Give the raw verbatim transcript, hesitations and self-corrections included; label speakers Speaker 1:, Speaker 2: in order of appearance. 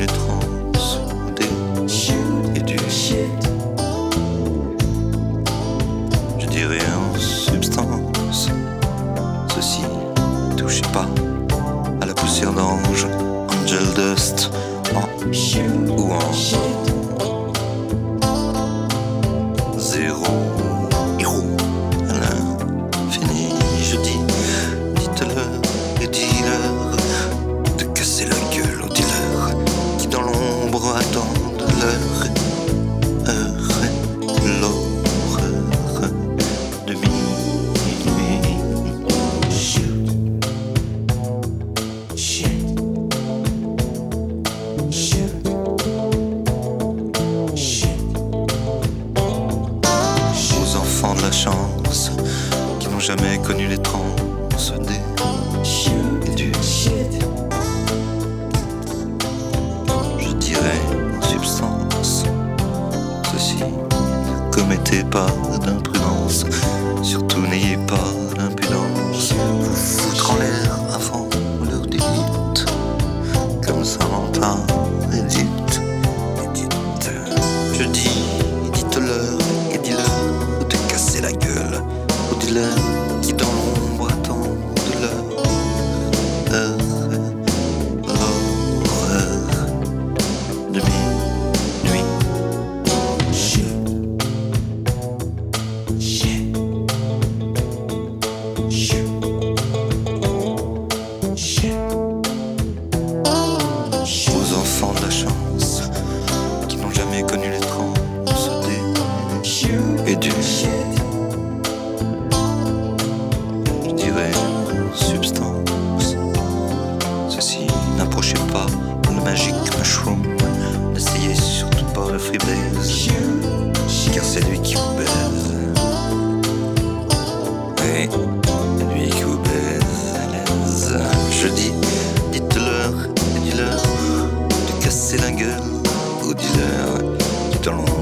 Speaker 1: trans des et du shit. Je dirais en substance, ceci touchez pas à la poussière d'ange, angel dust, en ou en zéro, héros à l'infini. Je dis, dites-leur et dis-leur de casser la gueule aux dealers qui dans l'ombre attendent leur heure, l'horreur de minuit. Shoot, shit, shoot, shit. Aux enfants de la chance qui n'ont jamais connu les trans des et du shit. Je dirais en substance, ceci, commettez pas d'imprudence, surtout n'ayez pas d'impudence, vous foutre en l'air avant l'heure des dites, comme Saint-Valentin et dites, et dites. Je dis, dites-leur et dis-leur de casser la gueule aux dealers qui dans l'ombre attendent leur heure, l'horreur de minuit. Shoot, shit, shoot, shit. Aux enfants de la chance qui n'ont jamais connu les trans des et du shit. Je dirais en substance, ceci, n'approchez pas le magic mushroom, n'essayez surtout pas le freebase, car c'est lui qui vous baise. Oui, lui qui vous baise à l'aise. Je dis, dites-leur et dis-leur de casser la gueule aux dealers qui dans l'ombre